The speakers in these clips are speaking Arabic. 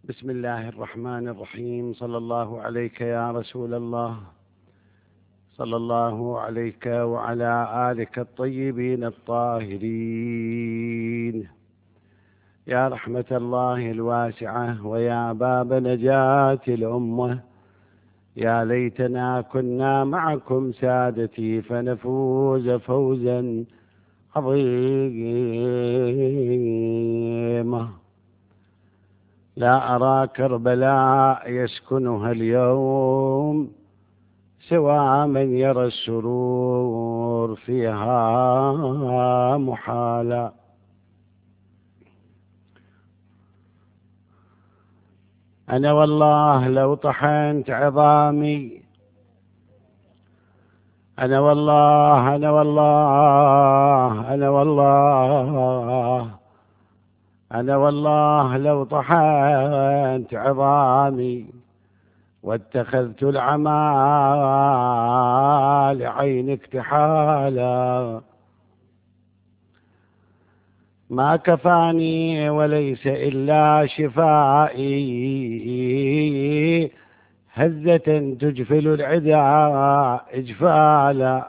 بسم الله الرحمن الرحيم. صلى الله عليك يا رسول الله، صلى الله عليك وعلى آلك الطيبين الطاهرين. يا رحمة الله الواسعة ويا باب نجاة الأمة، يا ليتنا كنا معكم سادتي فنفوز فوزا عظيما. لا أرى كربلاء يسكنها اليوم سوى من يرى السرور فيها محالا. أنا والله لو طحنت عظامي، أنا والله أنا والله أنا والله أنا والله لو طحنت عظامي واتخذت العمى لعين اكتحالا، ما كفاني وليس إلا شفائي هزة تجفل العدا إجفالا.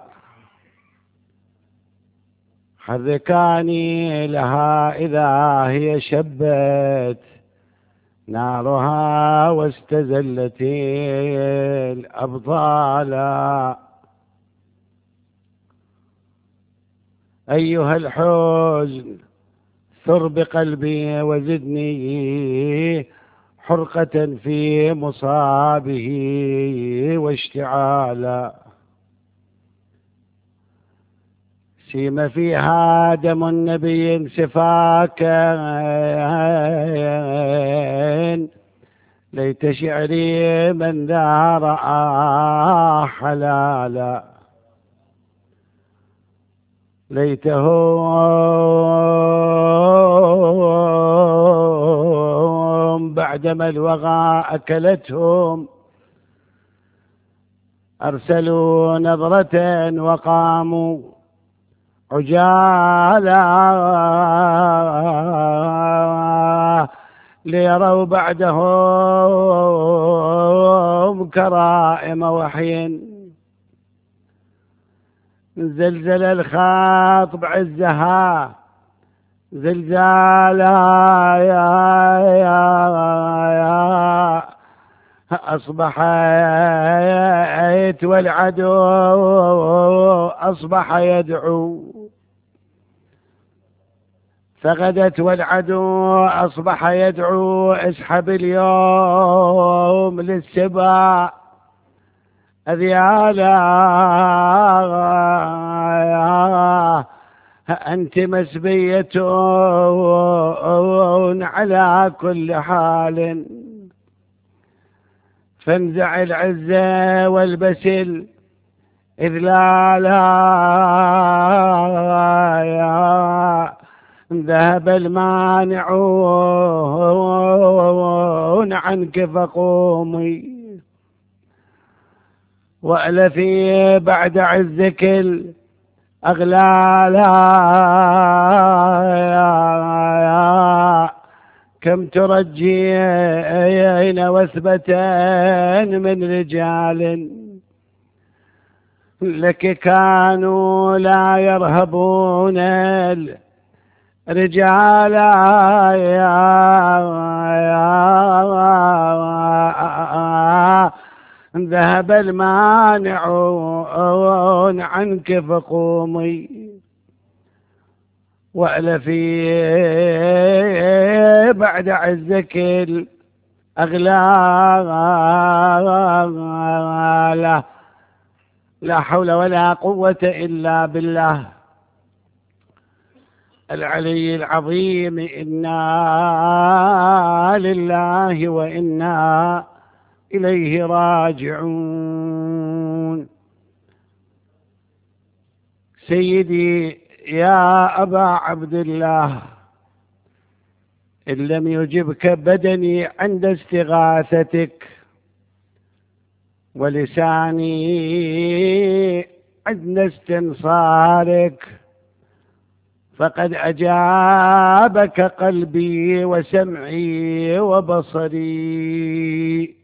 حركاني لها إذا هي شبت نارها واستزلت الأبطالا. أيها الحزن ثر بقلبي وزدني حرقة في مصابه واشتعالا. سيم فيها دم النبي سفاكا، ليت شعري من ذا رأى حلالا. ليتهم بعدما الوغى أكلتهم أرسلوا نظرة وقاموا عجالا ليروا بعدهم كرائم وحي. زلزل الخاطب عزها زلزالا، أصبحت والعدو أصبح يدعو، فغدت والعدو أصبح يدعو. اسحب اليوم للسباع أذيالا، أنت مسبية على كل حال، فانزع العزة والبسل إذلالا. ذهب المانعون عنك فقومي، وألفي بعد عزك الأغلالا. كم ترجين وثبة من رجال لك كانوا لا يرهبون رجالا. ذهب المانعون عنك فقومي، وألفي بعد عزك الأغلال. لا حول ولا قوة إلا بالله العلي العظيم. إنا لله وإنا إليه راجعون. سيدي يا أبا عبد الله، إن لم يجبك بدني عند استغاثتك ولساني عند استنصارك فقد أجابك قلبي وسمعي وبصري.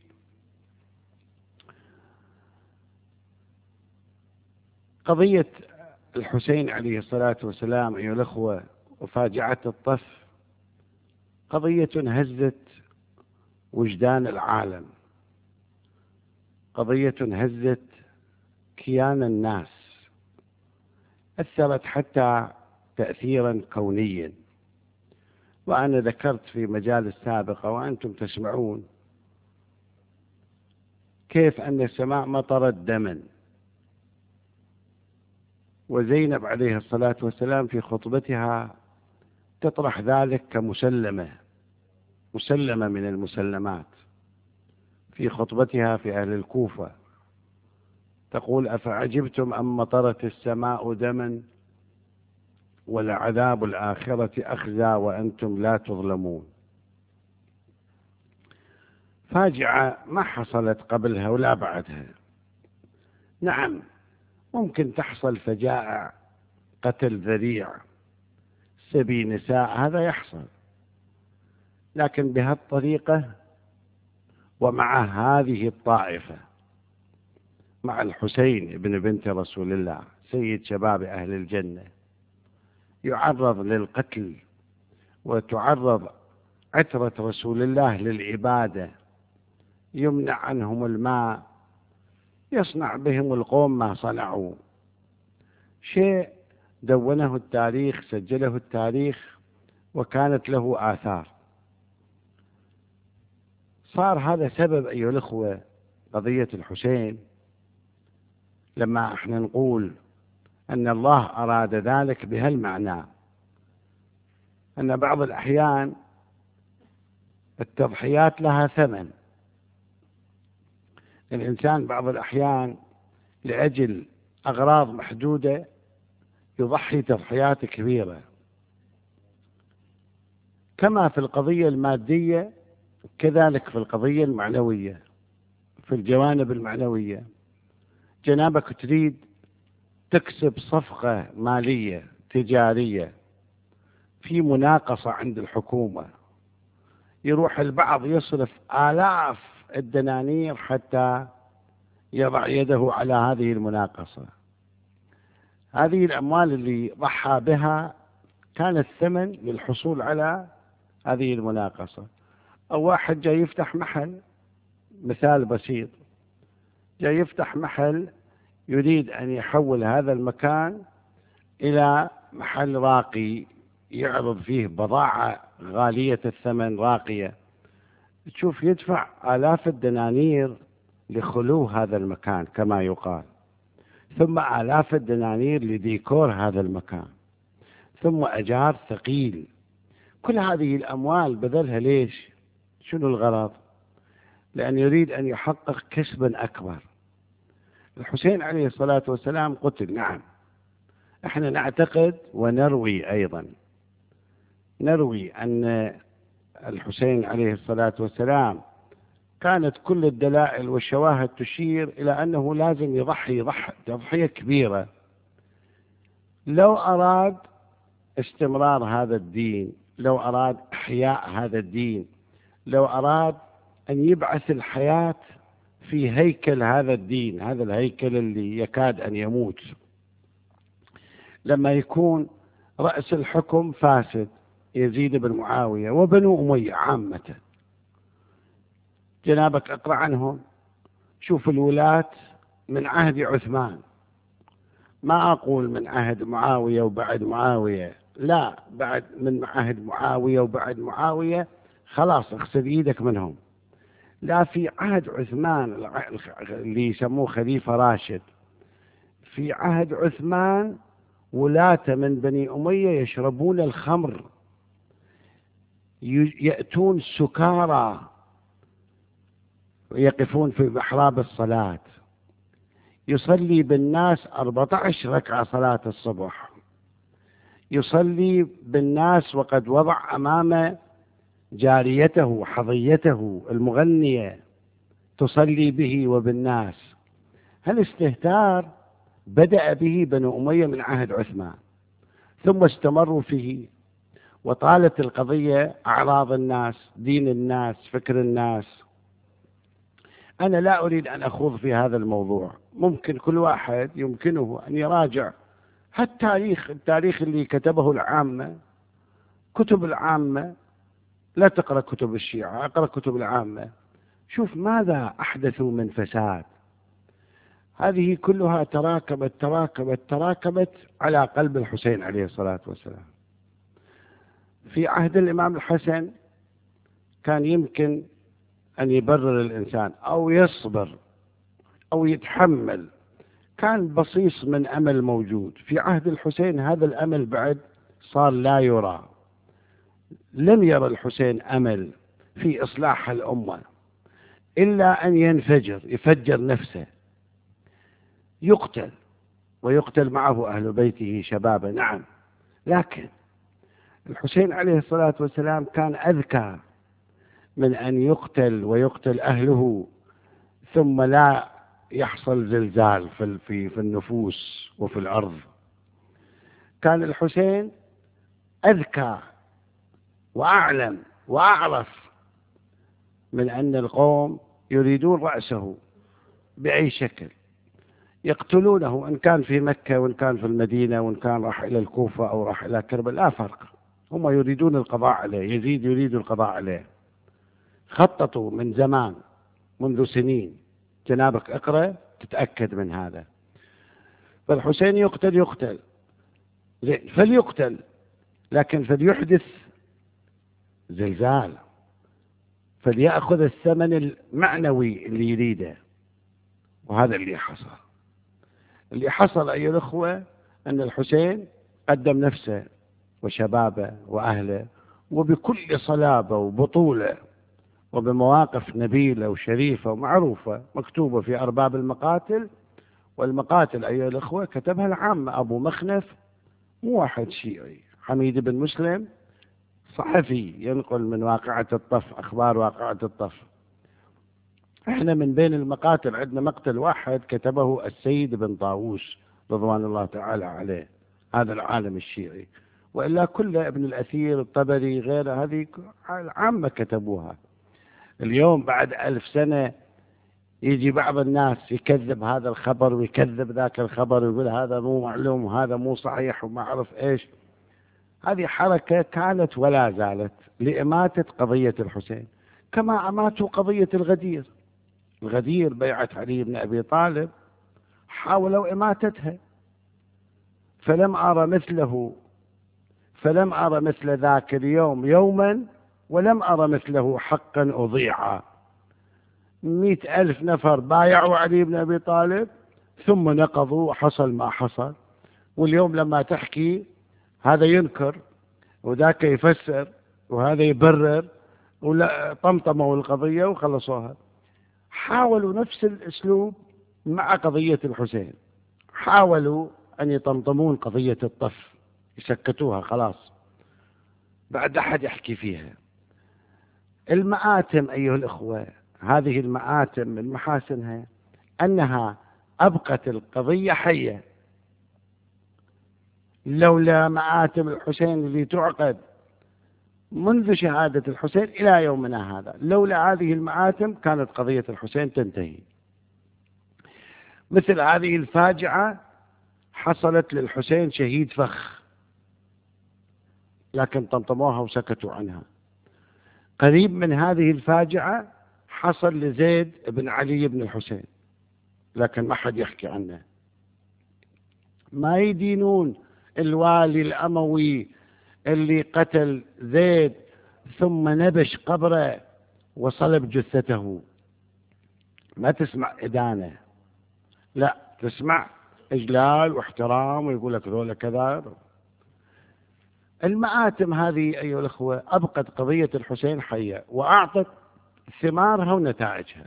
قضية الحسين عليه الصلاة والسلام أيها الأخوة وفاجعة الطف قضية هزت وجدان العالم، قضية هزت كيان الناس، أثرت حتى تأثيرا كونيا. وأنا ذكرت في مجال سابقة وأنتم تسمعون كيف أن السماء مطرت دما، وزينب عليه الصلاة والسلام في خطبتها تطرح ذلك كمسلمة من المسلمات. في خطبتها في أهل الكوفة تقول: أفعجبتم أم مطرت السماء دما ولعذاب الآخرة أخزى وأنتم لا تظلمون. فاجعة ما حصلت قبلها ولا بعدها. نعم ممكن تحصل فجائع، قتل ذريع، سبي نساء، هذا يحصل، لكن بهالطريقة ومع هذه الطائفة، مع الحسين ابن بنت رسول الله سيد شباب أهل الجنة يعرض للقتل، وتعرض عترة رسول الله للعبادة، يمنع عنهم الماء، يصنع بهم القوم ما صنعوا. شيء دونه التاريخ، سجله التاريخ، وكانت له آثار. صار هذا سبب أيها الأخوة قضية الحسين، لما احنا نقول أن الله أراد ذلك بهالمعنى، أن بعض الأحيان التضحيات لها ثمن. الإنسان بعض الأحيان لأجل أغراض محدودة يضحي تضحيات كبيرة، كما في القضية المادية كذلك في القضية المعنوية، في الجوانب المعنوية. جنابك تريد تكسب صفقة مالية تجارية في مناقصة عند الحكومة، يروح البعض يصرف آلاف الدنانير حتى يضع يده على هذه المناقصة. هذه الأموال اللي ضحى بها كانت ثمن للحصول على هذه المناقصة. أو واحد جاي يفتح محل، مثال بسيط، جاي يفتح محل يريد أن يحول هذا المكان إلى محل راقي يعرض فيه بضاعة غالية الثمن راقية، تشوف يدفع آلاف الدنانير لخلو هذا المكان كما يقال، ثم آلاف الدنانير لديكور هذا المكان، ثم أجار ثقيل. كل هذه الأموال بذلها ليش؟ شنو الغرض؟ لأن يريد أن يحقق كسبا أكبر. الحسين عليه الصلاة والسلام قتل، نعم، احنا نعتقد ونروي أيضا، نروي أن الحسين عليه الصلاة والسلام كانت كل الدلائل والشواهد تشير إلى أنه لازم يضحي تضحية كبيرة لو أراد استمرار هذا الدين، لو أراد إحياء هذا الدين، لو أراد أن يبعث الحياة في هيكل هذا الدين، هذا الهيكل اللي يكاد أن يموت. لما يكون رأس الحكم فاسد، يزيد بن معاوية وبنو أمية عامة، جنابك اقرأ عنهم، شوف الولاة من عهد عثمان، ما أقول من عهد معاوية وبعد معاوية، لا، بعد من عهد معاوية وبعد معاوية خلاص اغسل ايدك منهم. لا، في عهد عثمان اللي يسموه خليفة راشد، في عهد عثمان ولاة من بني أمية يشربون الخمر، يأتون سكارى ويقفون في محراب الصلاة، يصلي بالناس 14 ركعة صلاة الصبح، يصلي بالناس وقد وضع أمام جاريته حظيته المغنية تصلي به ثم استمروا فيه، وطالت القضية أعراض الناس، دين الناس، فكر الناس. أنا لا أريد أن أخوض في هذا الموضوع، ممكن كل واحد يمكنه أن يراجع التاريخ اللي كتبه العامة، كتب العامة. لا تقرأ كتب الشيعة، اقرأ كتب العامة، شوف ماذا أحدثوا من فساد. هذه كلها تراكمت على قلب الحسين عليه الصلاة والسلام. في عهد الإمام الحسن كان يمكن أن يبرر الإنسان أو يصبر أو يتحمل، كان بصيص من أمل موجود. في عهد الحسين هذا الأمل بعد صار لا يرى. لم يرى الحسين أمل في إصلاح الأمة إلا أن يفجر نفسه، يقتل ويقتل معه أهل بيته شبابا، نعم، لكن الحسين عليه الصلاة والسلام كان أذكى من أن يقتل ويقتل أهله ثم لا يحصل زلزال في النفوس وفي الأرض. كان الحسين أذكى وأعلم وأعرف من أن القوم يريدون رأسه بأي شكل، يقتلونه، إن كان في مكة وإن كان في المدينة وإن كان راح إلى الكوفة أو راح إلى كربلاء، لا فرق، هم يريدون القضاء عليه. يزيد يريد القضاء عليه، خططوا من زمان، منذ سنين، جنابك اقرأ تتأكد من هذا. فالحسين يقتل زين، فليقتل، لكن فليحدث زلزال، فليأخذ الثمن المعنوي اللي يريده. وهذا اللي حصل أيها الأخوة، أن الحسين قدم نفسه وشبابه وأهله وبكل صلابة وبطولة وبمواقف نبيلة وشريفة ومعروفة مكتوبة في أرباب المقاتل. والمقاتل أيها الأخوة كتبها العامة، أبو مخنف مو واحد شيعي، حميد بن مسلم صحفي ينقل من واقعة الطف، أخبار واقعة الطف. احنا من بين المقاتل عندنا مقتل واحد كتبه السيد بن طاووس رضوان الله تعالى عليه، هذا العالم الشيعي، وإلا كله ابن الأثير، الطبري، غيره، هذه العامة كتبوها. اليوم بعد 1000 سنة يجي بعض الناس يكذب هذا الخبر ويكذب ذاك الخبر ويقول هذا مو معلوم وهذا مو صحيح وما أعرف إيش. هذه حركة كانت ولا زالت لإماتة قضية الحسين، كما أماتوا قضية الغدير بيعة علي بن أبي طالب، حاولوا إماتتها، فلم أرى مثل ذاك اليوم يوما، ولم أرى مثله حقا أضيعا. 100,000 نفر بايعوا علي بن أبي طالب ثم نقضوا وحصل ما حصل. واليوم لما تحكي هذا ينكر وذاك يفسر وهذا يبرر، ولا طمطموا القضية وخلصوها. حاولوا نفس الأسلوب مع قضية الحسين، حاولوا أن يطمطمون قضية الطف، يسكتوها خلاص، بعد أحد يحكي فيها. المآتم أيها الأخوة، هذه المآتم من محاسنها أنها أبقت القضية حية. لولا مآتم الحسين اللي تعقد منذ شهادة الحسين إلى يومنا هذا، لولا هذه المآتم كانت قضية الحسين تنتهي. مثل هذه الفاجعة حصلت للحسين شهيد فخ، لكن طمطموها وسكتوا عنها. قريب من هذه الفاجعة حصل لزيد بن علي بن الحسين، لكن ما حد يحكي عنه. ما يدينون الوالي الأموي اللي قتل زيد ثم نبش قبره وصلب جثته. ما تسمع إدانة، لا تسمع إجلال واحترام، ويقول لك ذولا كذا. المآتم هذه أيها الأخوة أبقت قضية الحسين حية، وأعطت ثمارها ونتائجها،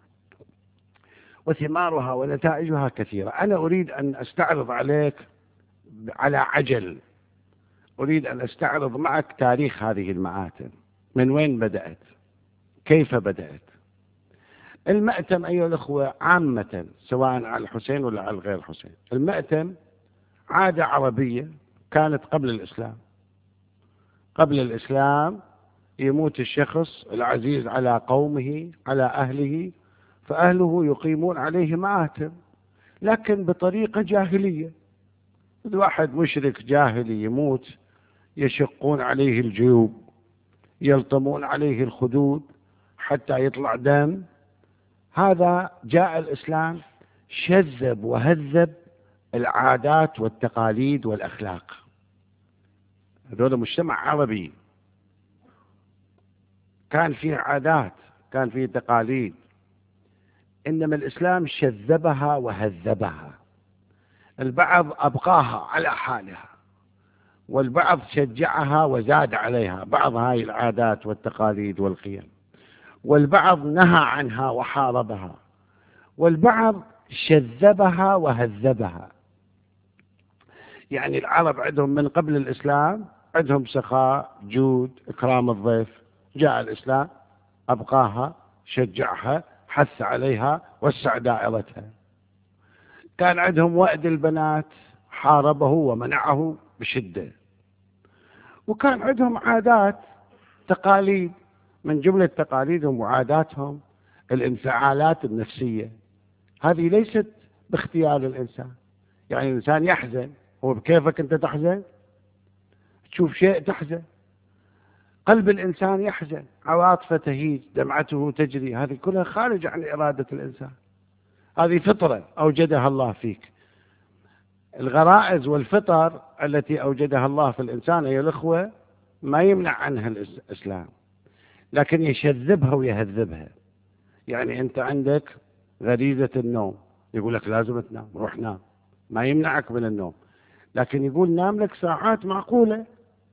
وثمارها ونتائجها كثيرة. أنا أريد أن أستعرض عليك على عجل، أريد أن أستعرض معك تاريخ هذه المآتم، من وين بدأت، كيف بدأت. المأتم أيها الأخوة عامة، سواء على الحسين ولا على غير الحسين، المأتم عادة عربية كانت قبل الإسلام. قبل الإسلام يموت الشخص العزيز على قومه على أهله، فأهله يقيمون عليه مآتم، لكن بطريقة جاهلية. الواحد مشرك جاهلي يموت، يشقون عليه الجيوب، يلطمون عليه الخدود حتى يطلع دم. هذا جاء الإسلام شذب وهذب العادات والتقاليد والأخلاق. هذول مجتمع عربي كان فيه عادات، كان فيه تقاليد، إنما الإسلام شذبها وهذبها. البعض أبقاها على حالها، والبعض شجعها وزاد عليها بعض هاي العادات والتقاليد والقيم، والبعض نهى عنها وحاربها، والبعض شذبها وهذبها. يعني العرب عندهم من قبل الإسلام عندهم سخاء، جود، إكرام الضيف. جاء الإسلام أبقاها، شجعها، حث عليها، وسع دائرتها. كان عندهم وأد البنات، حاربه ومنعه بشدة. وكان عندهم عادات تقاليد، من جملة تقاليدهم وعاداتهم الانفعالات النفسية. هذه ليست باختيار الإنسان. يعني الإنسان يحزن، هو بكيفك أنت تحزن؟ تشوف شيء تحزن. قلب الإنسان يحزن، عواطفه تهيج، دمعته تجري، هذه كلها خارج عن إرادة الإنسان. هذه فطرة أوجدها الله فيك. الغرائز والفطر التي أوجدها الله في الإنسان أيها الأخوة ما يمنع عنها الإسلام، لكن يشذبها ويهذبها. يعني أنت عندك غريزة النوم، يقول لك لازم تنام، روح نام، ما يمنعك من النوم، لكن يقول نام لك ساعات معقولة،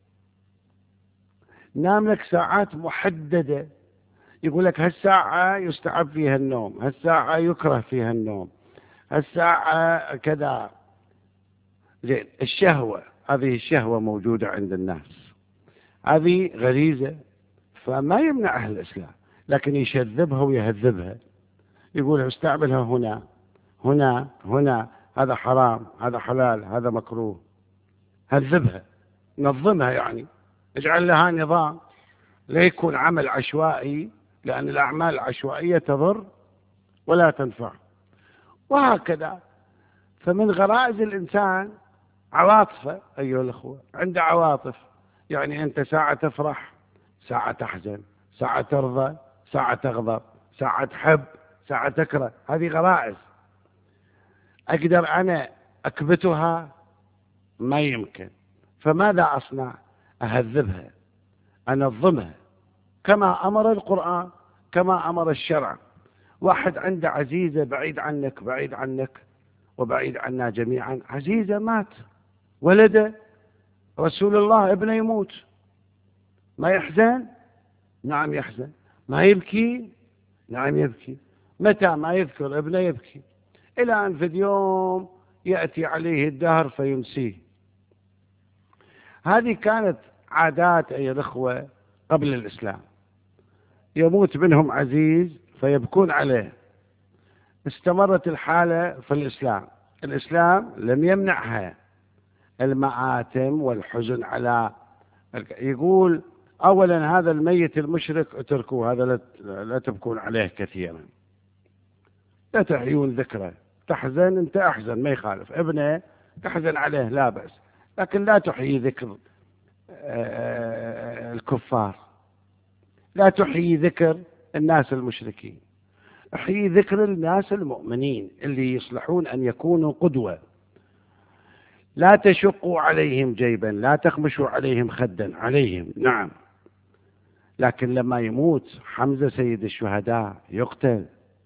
نام لك ساعات محددة. يقول لك هالساعة يستحب فيها النوم، هالساعة يكره فيها النوم، هالساعة كذا. زين، الشهوة، هذه الشهوة موجودة عند الناس، هذه غريزة، فما يمنعها الإسلام، لكن يشذبها ويهذبها. يقول استعملها هنا هنا هنا، هذا حرام، هذا حلال، هذا مكروه. هذبها، نظمها، يعني اجعل لها نظام، لا يكون عمل عشوائي، لأن الأعمال العشوائية تضر ولا تنفع. وهكذا. فمن غرائز الإنسان عواطفه أيها الأخوة، عنده عواطف. يعني أنت ساعة تفرح، ساعة تحزن، ساعة ترضى، ساعة تغضب، ساعة تحب، ساعة تكره. هذه غرائز. أقدر أنا أكبتها؟ ما يمكن. فماذا أصنع؟ أهذبها، أنظمها كما أمر القرآن، كما أمر الشرع. واحد عنده عزيزة بعيد عنك، بعيد عنك وبعيد عنا جميعا، عزيزة مات، ولده رسول الله ابنه يموت، ما يحزن؟ نعم يحزن. ما يبكي؟ نعم يبكي. متى ما يذكر ابنه يبكي، إلى أن في اليوم يأتي عليه الدهر فينسيه. هذه كانت عادات أيها الأخوة قبل الإسلام. يموت منهم عزيز فيبكون عليه. استمرت الحالة في الإسلام. الإسلام لم يمنعها المآتم والحزن على. يقول أولا هذا الميت المشرك اتركوه، هذا لا تبكون عليه كثيرا، لا تحيون ذكره. تحزن أنت أحزن، ما يخالف، ابنه تحزن عليه لا بأس، لكن لا تحيي ذكر الكفار، لا تحيي ذكر الناس المشركين، احيي ذكر الناس المؤمنين اللي يصلحون أن يكونوا قدوة. لا تشقوا عليهم جيبا، لا تخمشوا عليهم خدا، عليهم نعم. لكن لما يموت حمزة سيد الشهداء يقتل،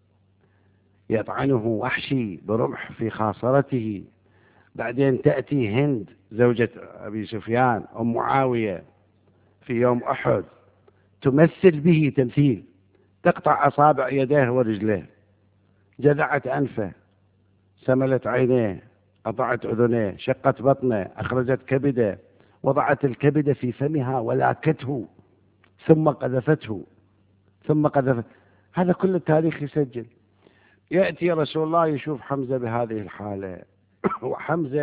يطعنه وحشي برمح في خاصرته، بعدين تأتي هند زوجة أبي سفيان أم معاوية في يوم أحد تمثل به تمثيل، تقطع أصابع يديه ورجليه، جذعت أنفه، سملت عينيه، قطعت أذنيه، شقت بطنه، أخرجت كبده، وضعت الكبد في فمها ولاكته، ثم قذفته، ثم قذفت. هذا كل التاريخ يسجل. يأتي رسول الله يشوف حمزة بهذه الحالة، وحمزة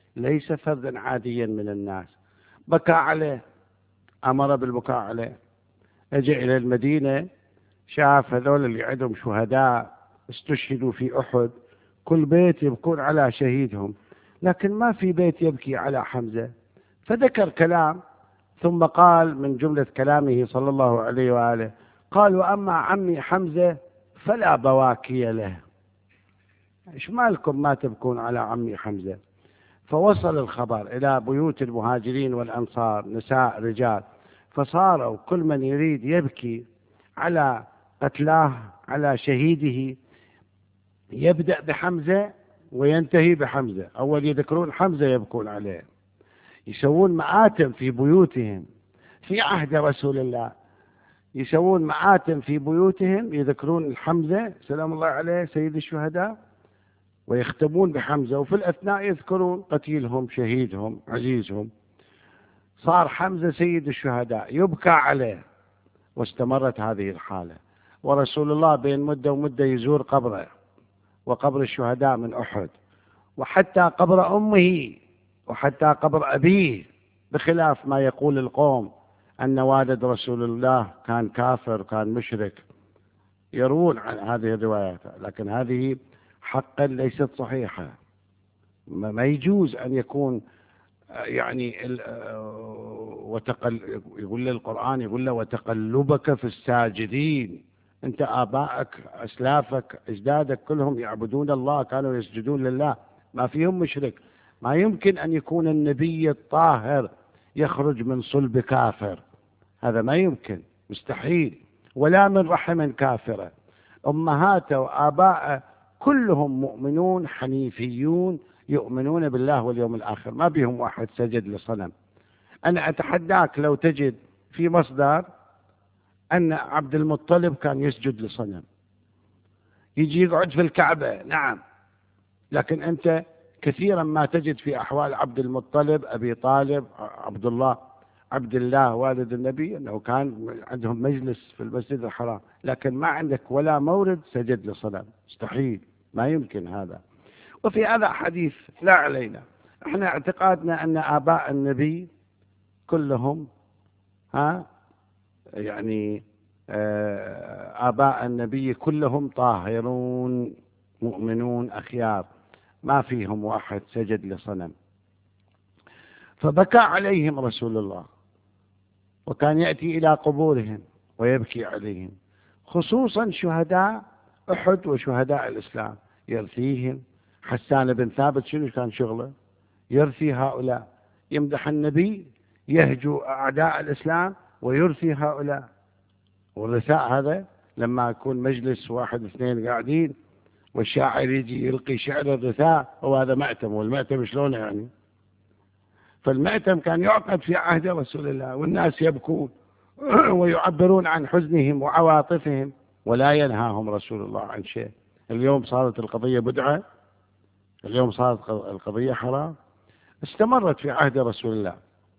ليس فردا عاديا من الناس. بكى عليه، أمر بالبكاء عليه. اجى إلى المدينة، شاف هذول اللي عندهم شهداء استشهدوا في أحد، كل بيت يبكون على شهيدهم، لكن ما في بيت يبكي على حمزة. فذكر كلام، ثم قال من جملة كلامه صلى الله عليه وآله، قال: وأما عمي حمزة فلا بواكي له. إيش مالكم ما تبكون على عمي حمزة؟ فوصل الخبر إلى بيوت المهاجرين والأنصار، نساء رجال، فصاروا كل من يريد يبكي على قتلاه، على شهيده، يبدأ بحمزة وينتهي بحمزة. أول يذكرون حمزة يبكون عليه، يسوون مآتم في بيوتهم في عهد رسول الله، يسوون مآتم في بيوتهم، يذكرون الحمزة سلام الله عليه سيد الشهداء، ويختمون بحمزة، وفي الأثناء يذكرون قتيلهم شهيدهم عزيزهم. صار حمزة سيد الشهداء يبكى عليه، واستمرت هذه الحالة. ورسول الله بين مدة ومدة يزور قبره وقبر الشهداء من أحد، وحتى قبر أمه، وحتى قبر أبيه، بخلاف ما يقول القوم أن والد رسول الله كان كافر كان مشرك، يروون عن هذه الروايات، لكن هذه حقا ليست صحيحة. ما يجوز أن يكون يعني يقول القرآن، يقول له: وتقلبك في الساجدين. أنت آبائك أسلافك أجدادك كلهم يعبدون الله، كانوا يسجدون لله، ما فيهم مشرك. ما يمكن أن يكون النبي الطاهر يخرج من صلب كافر، هذا ما يمكن، مستحيل. ولا من رحم كافرة. أمهاته وآباءه كلهم مؤمنون حنيفيون، يؤمنون بالله واليوم الآخر، ما بهم واحد سجد لصنم. أنا أتحداك لو تجد في مصدر أن عبد المطلب كان يسجد لصنم، يجي يقعد في الكعبة، نعم، لكن أنت كثيرا ما تجد في أحوال عبد المطلب، أبي طالب، عبد الله والد النبي، أنه كان عندهم مجلس في المسجد الحرام، لكن ما عندك ولا مورد سجد لصنم، مستحيل، ما يمكن هذا. وفي هذا حديث لا علينا، احنا اعتقادنا أن آباء النبي كلهم يعني آباء النبي كلهم طاهرون مؤمنون أخيار، ما فيهم واحد سجد لصنم. فبكى عليهم رسول الله، وكان يأتي إلى قبورهم ويبكي عليهم، خصوصا شهداء أحد وشهداء الإسلام، يرثيهم. حسان بن ثابت شنو كان شغله؟ يرثي هؤلاء، يمدح النبي، يهجو أعداء الإسلام، ويرثي هؤلاء. والرثاء هذا لما يكون مجلس واحد اثنين قاعدين والشاعر يجي يلقي شعر الرثاء، وهذا مأتم، والمأتم شلونه يعني؟ فالمأتم كان يعقد في عهد رسول الله، والناس يبكون ويعبرون عن حزنهم وعواطفهم، ولا ينهاهم رسول الله عن شيء. اليوم صارت القضية بدعة، اليوم صارت القضية حرام. استمرت في عهد رسول الله،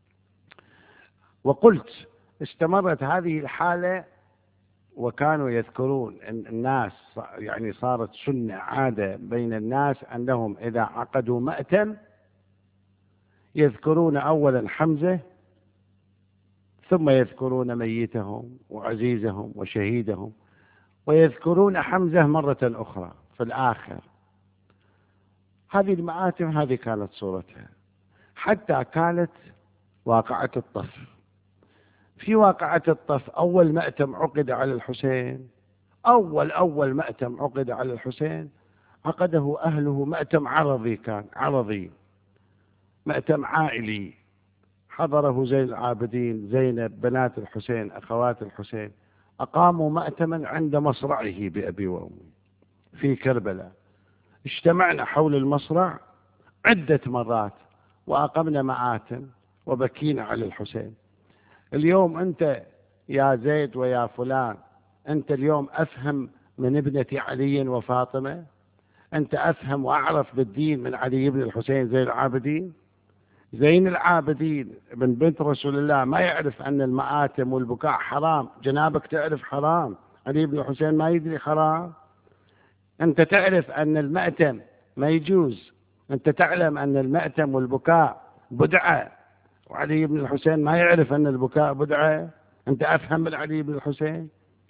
وقلت استمرت هذه الحالة، وكانوا يذكرون أن الناس، يعني صارت سنة عادة بين الناس أنهم إذا عقدوا مأتم يذكرون أولا حمزة، ثم يذكرون ميتهم وعزيزهم وشهيدهم، ويذكرون حمزة مرة أخرى في الآخر. هذه المآتم هذه كانت صورتها، حتى كانت واقعة الطف. في واقعة الطف أول مأتم عقد على الحسين، أول مأتم عقد على الحسين عقده أهله، مأتم عرضي، كان عرضي، مأتم عائلي، حضره زين العابدين، زينب، بنات الحسين، أخوات الحسين، أقاموا مأتما عند مصرعه بأبي وأمي في كربلاء. اجتمعنا حول المصرع عدة مرات وأقمنا مآتم وبكينا على الحسين. اليوم أنت يا زيد ويا فلان، أنت اليوم أفهم من ابنة علي وفاطمة؟ أنت أفهم وأعرف بالدين من علي بن الحسين زين العابدين؟ زين العابدين ابن بنت رسول الله ما يعرف أن المآتم والبكاء حرام؟ جنابك تعرف حرام، علي بن الحسين ما يدري حرام؟ أنت تعرف أن المأتم ما يجوز أنت تعلم أن المأتم والبكاء بدعة، وعلي بن الحسين ما يعرف أن البكاء بدعة؟ أنت أفهم من علي بن الحسين.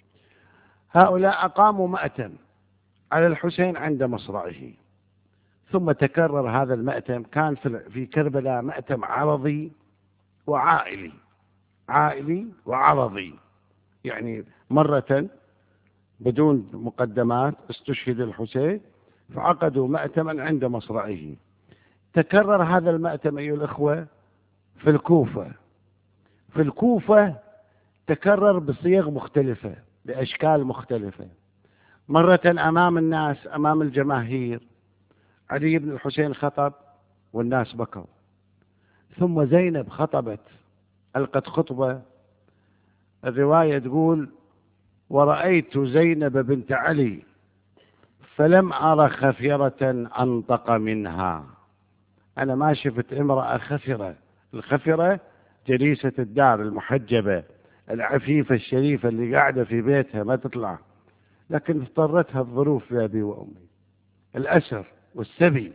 هؤلاء أقاموا مأتم على الحسين عند مصرعه، ثم تكرر هذا المأتم. كان في كربلاء مأتم عرضي وعائلي، عائلي وعرضي، يعني مرة بدون مقدمات استشهد الحسين فعقدوا مأتما عند مصرعه. تكرر هذا المأتم أيها الأخوة في الكوفة. في الكوفة تكرر بصيغ مختلفة، بأشكال مختلفة. مرة أمام الناس، أمام الجماهير، علي بن الحسين خطب والناس بكوا. ثم زينب خطبت، ألقت خطبة. الرواية تقول: ورأيت زينب بنت علي فلم أر خفرة أنطق منها. أنا ما شفت امرأة خفرة. الخفرة جليسة الدار المحجبة العفيفة الشريفة اللي قاعدة في بيتها ما تطلع، لكن اضطرتها الظروف يا أبي وأمي، الأسر والسبي.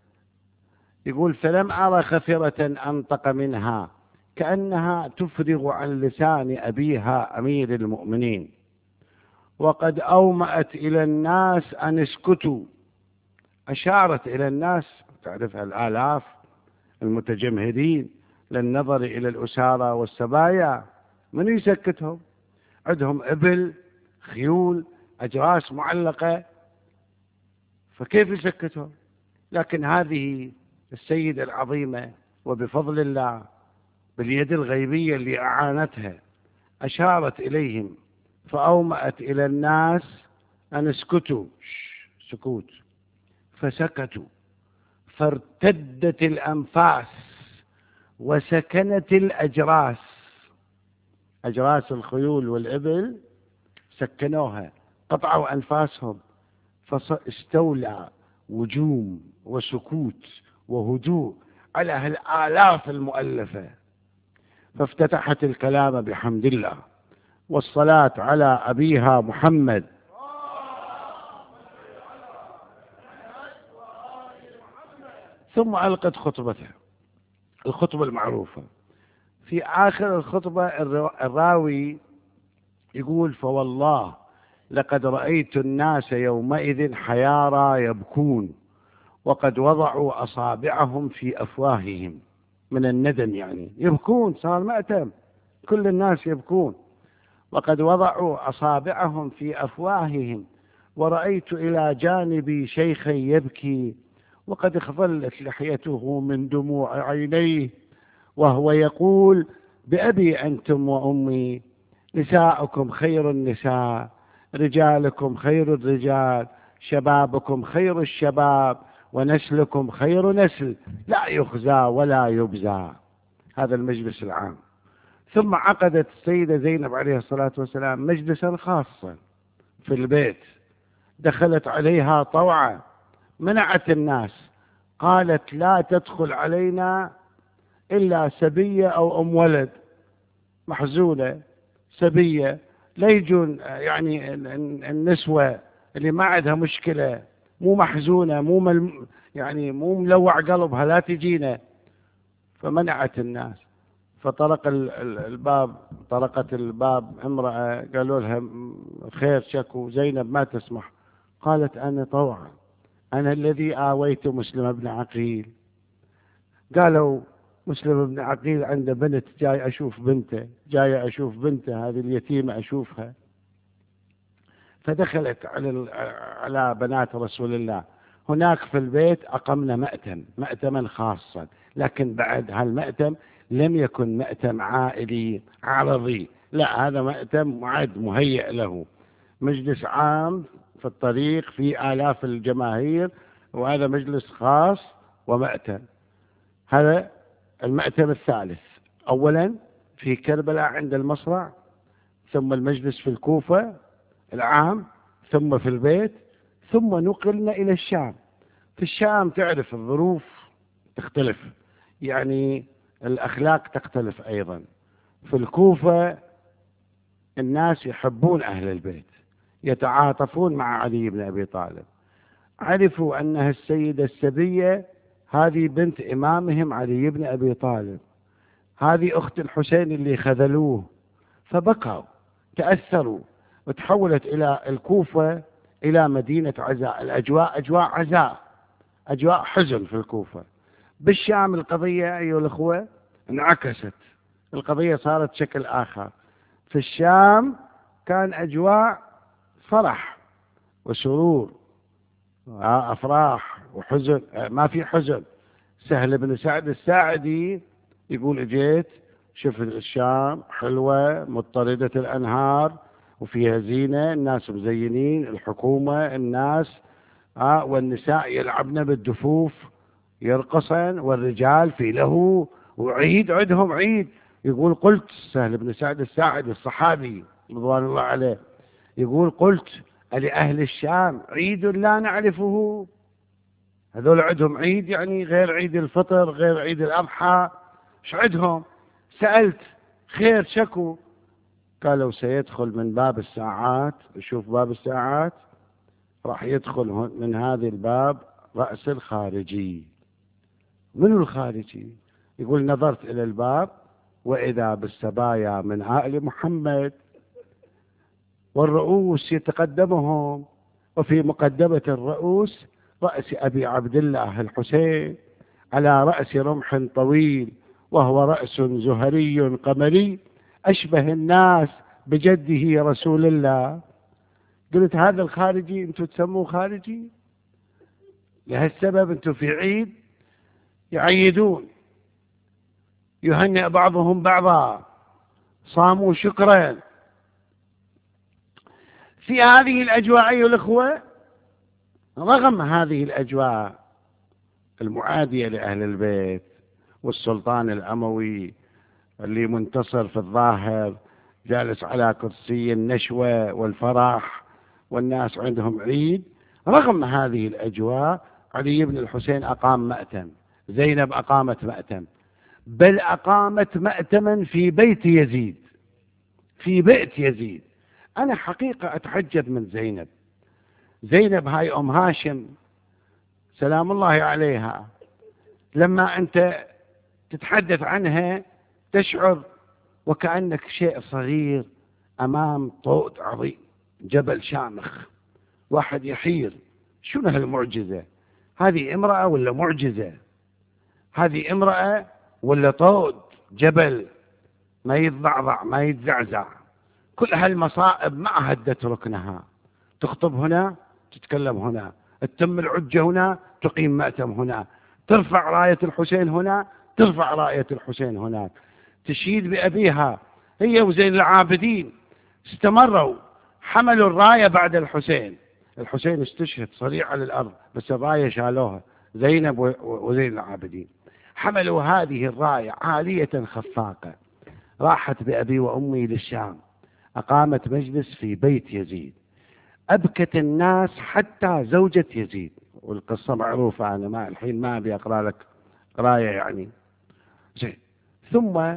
يقول: فلم أرى خفرة أنطق منها، كأنها تفرغ عن لسان أبيها أمير المؤمنين، وقد أومأت إلى الناس أن اسكتوا. أشارت إلى الناس، تعرفها الآلاف المتجمهرين للنظر إلى الأسارى والسبايا، من يسكتهم؟ عندهم إبل، خيول، أجراس معلقة، فكيف يسكتهم؟ لكن هذه السيدة العظيمة وبفضل الله باليد الغيبية اللي أعانتها أشارت إليهم فأومأت إلى الناس أن اسكتوا، سكوت، فسكتوا، فارتدت الأنفاس وسكنت الأجراس. أجراس الخيول والإبل سكنوها، قطعوا أنفاسهم، فاستولى وجوم وسكوت وهدوء على هالآلاف المؤلفة. فافتتحت الكلام بحمد الله والصلاة على أبيها محمد. ثم ألقت خطبتها، الخطبة المعروفة. في آخر الخطبة الراوي يقول: فوالله لقد رأيت الناس يومئذ حيارى يبكون، وقد وضعوا أصابعهم في أفواههم، من الندم يعني يبكون، صار مأتم كل الناس يبكون. وقد وضعوا أصابعهم في أفواههم، ورأيت إلى جانبي شيخا يبكي، وقد اخضلت لحيته من دموع عينيه، وهو يقول: بأبي أنتم وأمي، نساؤكم خير النساء، رجالكم خير الرجال، شبابكم خير الشباب، ونسلكم خير نسل، لا يخزى ولا يبزى. هذا المجلس العام. ثم عقدت السيدة زينب عليه الصلاة والسلام مجلسا خاصا في البيت، دخلت عليها طوعا، منعت الناس، قالت: لا تدخل علينا إلا سبية أو أم ولد، محزونة سبية، لا يجون يعني النسوة اللي ما عندها مشكلة، مو محزونة، يعني مو ملوع قلبها، لا تجينا. فمنعت الناس. فطرق الباب، طرقت الباب امرأة، قالوا لها: خير شكو. زينب ما تسمح، قالت: أنا طوعا، أنا الذي آويت مسلم بن عقيل. قالوا: مسلم بن عقيل عنده بنت، جاي أشوف بنته، جاي أشوف بنته هذه اليتيمة أشوفها. فدخلت على بنات رسول الله. هناك في البيت أقمنا مأتما خاصا، لكن بعد هالمأتم لم يكن مأتم عائلي عرضي، لا، هذا مأتم معد مهيئ له، مجلس عام في الطريق في آلاف الجماهير، وهذا مجلس خاص ومأتم. هذا المأتم الثالث، أولا في كربلاء عند المصرع، ثم المجلس في الكوفة العام، ثم في البيت، ثم نقلنا إلى الشام. في الشام تعرف الظروف تختلف، يعني الأخلاق تختلف أيضا. في الكوفة الناس يحبون أهل البيت، يتعاطفون مع علي بن أبي طالب. عرفوا أنها السيدة السبية هذه بنت إمامهم علي بن أبي طالب، هذه أخت الحسين اللي خذلوه، فبكوا تأثروا، وتحولت إلى الكوفة إلى مدينة عزاء. الأجواء أجواء عزاء، أجواء حزن في الكوفة. بالشام القضية أيها الأخوة انعكست، القضية صارت شكل آخر. في الشام كان أجواء فرح وسرور، أفراح وحزن، ما في حزن. سهل بن سعد الساعدي يقول اجيت شوف الشام حلوة مضطردة الأنهار وفيها زينة، الناس مزينين، الحكومة، الناس والنساء يلعبن بالدفوف يرقصن، والرجال في له وعيد، عندهم عيد. يقول قلت سهل بن سعد الساعدي الصحابي رضوان الله عليه، يقول قلت لأهل الشام عيد لا نعرفه؟ هذول عندهم عيد يعني غير عيد الفطر غير عيد الأضحى، ايش عندهم؟ سألت خير شكو؟ قالوا سيدخل من باب الساعات، شوف باب الساعات راح يدخل من هذا الباب رأس الخارجي. منو الخارجي؟ يقول نظرت إلى الباب وإذا بالسبايا من آل محمد، والرؤوس يتقدمهم، وفي مقدمة الرؤوس رأس أبي عبد الله الحسين على رأس رمح طويل، وهو رأس زهري قمري أشبه الناس بجده رسول الله. قلت هذا الخارجي أنتم تسموه خارجي؟ لهالسبب أنتم في عيد يعيدون، يهنئ بعضهم بعضا، صاموا شكرا. في هذه الأجواء أيها الأخوة، رغم هذه الأجواء المعادية لأهل البيت والسلطان الأموي اللي منتصر في الظاهر جالس على كرسي النشوة والفرح والناس عندهم عيد، رغم هذه الأجواء علي بن الحسين أقام مأتم، زينب أقامت مأتم، بل أقامت مأتما في بيت يزيد، في بيت يزيد. أنا حقيقة أتعجب من زينب. زينب هاي أم هاشم سلام الله عليها، لما أنت تتحدث عنها تشعر وكأنك شيء صغير أمام طود عظيم، جبل شامخ، واحد يحير شنو هالمعجزة؟ هذه امرأة ولا معجزة؟ هذه امرأة ولا طود جبل ما يتضعضع ما يتزعزع؟ كل هالمصائب ما عاد تتركنها، تخطب هنا تتكلم هنا، تتم العجة هنا تقيم مأتم هنا، ترفع راية الحسين هنا ترفع راية الحسين هناك، تشيد بأبيها. هي وزين العابدين استمروا حملوا الراية بعد الحسين، الحسين استشهد صريع على الأرض بس الراية شالوها، زينب وزين العابدين حملوا هذه الراية عالية خفاقة، راحت بأبي وأمي للشام، أقامت مجلس في بيت يزيد، أبكت الناس حتى زوجة يزيد، والقصة معروفة، أنا ما الحين ما أبي أقرأ لك قراية يعني زين. ثم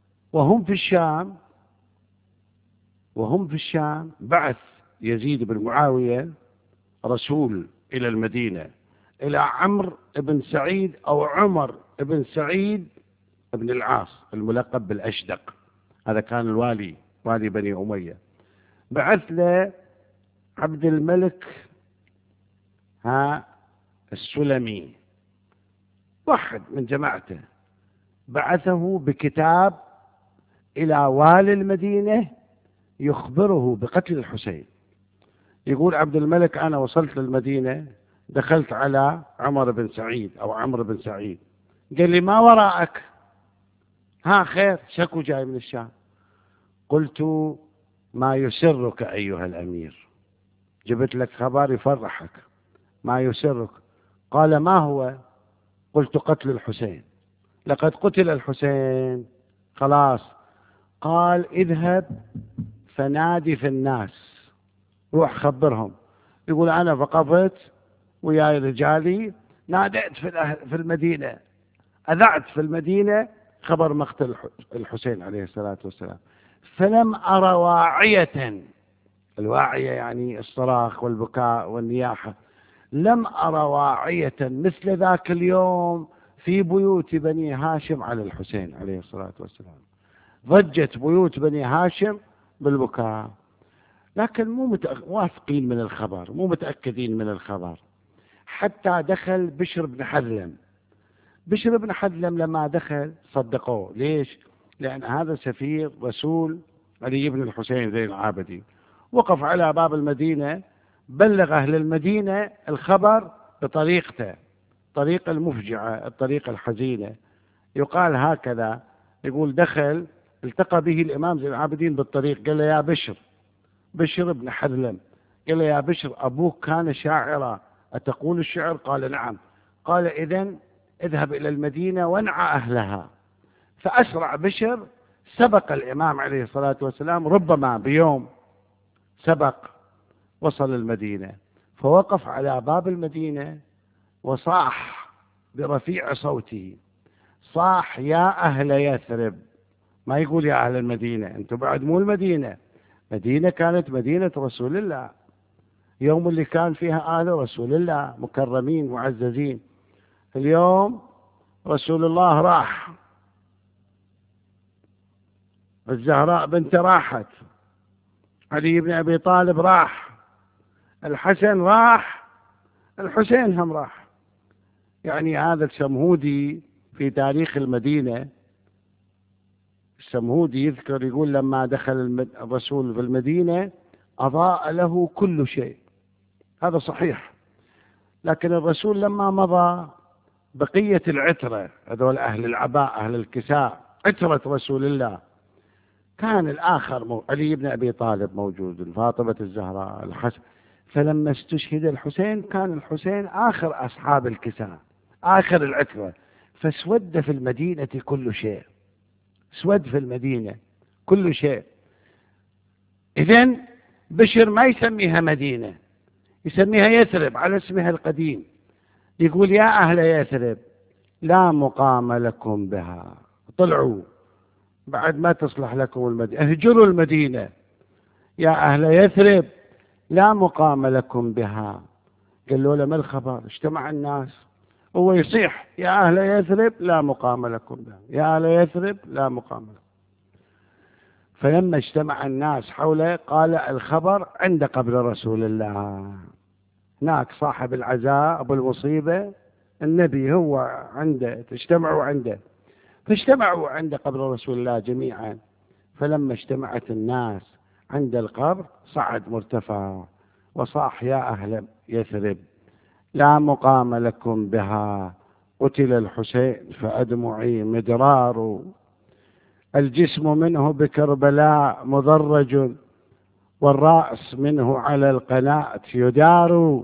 وهم في الشام بعث يزيد بن معاوية رسول إلى المدينة إلى عمرو بن سعيد أو عمر بن سعيد بن العاص الملقب بالأشدق، هذا كان الوالي، والي بني أمية. بعث له عبد الملك السلمي، واحد من جماعته، بعثه بكتاب إلى والي المدينة يخبره بقتل الحسين. يقول عبد الملك أنا وصلت للمدينة دخلت على عمر بن سعيد أو عمرو بن سعيد، قال لي ما وراءك؟ خير شكو جاي من الشام؟ قلت ما يسرك أيها الأمير، جبت لك خبر يفرحك، ما يسرك؟ قال ما هو؟ قلت قتل الحسين، لقد قتل الحسين خلاص. قال اذهب فنادي في الناس، روح خبرهم. يقول أنا فقفت وياي رجالي ناديت في المدينة، أذعت في المدينة خبر مقتل الحسين عليه الصلاة والسلام، فلم أرى واعية، الواعية يعني الصراخ والبكاء والنياحة، لم أرى واعية مثل ذاك اليوم في بيوت بني هاشم على الحسين عليه الصلاة والسلام. ضجت بيوت بني هاشم بالبكاء، لكن مو واثقين من الخبر، مو متأكدين من الخبر. حتى دخل بشر بن حذلم. بشر بن حذلم لما دخل صدقوه. ليش؟ لأن هذا سفير رسول علي بن الحسين زين العابدين. وقف على باب المدينة، بلغ أهل المدينة الخبر بطريقته، الطريقة المفجعة، الطريقة الحزينة. يقال هكذا، يقول دخل التقى به الإمام زين العابدين بالطريق، قال له يا بشر، بشر بن حذلم، قال له يا بشر أبوك كان شاعرا، أتقول الشعر؟ قال نعم. قال إذن اذهب إلى المدينة وانعى أهلها. فأسرع بشر، سبق الإمام عليه الصلاة والسلام ربما بيوم، سبق، وصل المدينة، فوقف على باب المدينة وصاح برفيع صوته، صاح يا أهل يثرب. ما يقول يا أهل المدينة، أنتم بعد مو المدينة، مدينة كانت مدينة رسول الله، يوم اللي كان فيها آل رسول الله مكرمين معززين. اليوم رسول الله راح، الزهراء بنت راحت، علي بن أبي طالب راح، الحسن راح، الحسين هم راح. يعني هذا السمهودي في تاريخ المدينة، السمهودي يذكر يقول لما دخل الرسول في المدينة أضاء له كل شيء. هذا صحيح. لكن الرسول لما مضى بقية العترة، هذول أهل العباء أهل الكساء، عترة رسول الله، كان الآخر علي بن أبي طالب موجود، فاطمة الزهراء، الحسن. فلما استشهد الحسين كان الحسين آخر أصحاب الكساء، آخر العترة، فاسود في المدينة كل شيء، اسود في المدينة كل شيء. إذن بشر ما يسميها مدينة، يسميها يثرب على اسمها القديم. يقول يا أهل يثرب لا مقام لكم بها، طلعوا بعد ما تصلح لكم المدينة، اهجروا المدينة. يا أهل يثرب لا مقام لكم بها. قالوا له ما الخبر؟ اجتمع الناس، هو يصيح يا أهل يثرب لا مقام لكم بها، يا أهل يثرب لا مقام لكم. فلما اجتمع الناس حوله قال الخبر عند قبر رسول الله، هناك صاحب العزاء أبو المصيبة النبي هو عنده، تجتمعوا عنده. فاجتمعوا عند قبر رسول الله جميعا. فلما اجتمعت الناس عند القبر صعد مرتفع وصاح يا أهل يثرب لا مقام لكم بها، قتل الحسين فأدمعي مدرار، الجسم منه بكربلاء مضرج، والرأس منه على القناة يدار.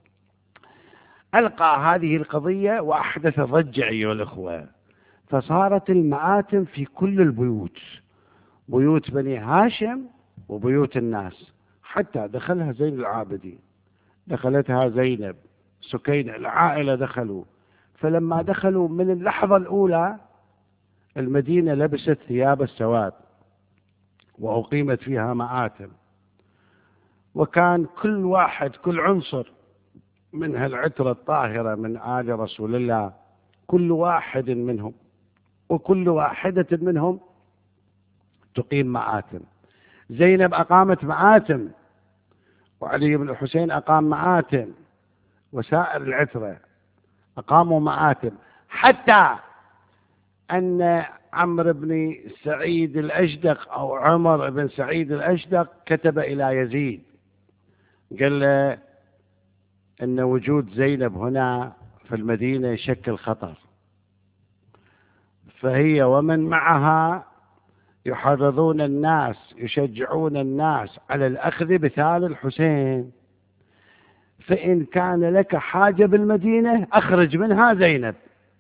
ألقى هذه القضية وأحدث ضجة أيها الأخوة، فصارت المآتم في كل البيوت، بيوت بني هاشم وبيوت الناس، حتى دخلها زين العابدين، دخلتها زينب، سكينة، العائلة دخلوا. فلما دخلوا من اللحظة الأولى المدينة لبست ثياب السواد وأقيمت فيها مآتم، وكان كل واحد، كل عنصر من هالعترة الطاهرة من آل رسول الله، كل واحد منهم وكل واحدة منهم تقيم مآتم. زينب أقامت مآتم، وعلي بن الحسين أقام مآتم، وسائر العترة أقاموا مآتم، حتى أن عمرو بن سعيد الأشدق أو عمر بن سعيد الأشدق كتب إلى يزيد قال له أن وجود زينب هنا في المدينة يشكل خطر، فهي ومن معها يحرضون الناس، يشجعون الناس على الأخذ بثار الحسين، فإن كان لك حاجة بالمدينة أخرج منها زينب.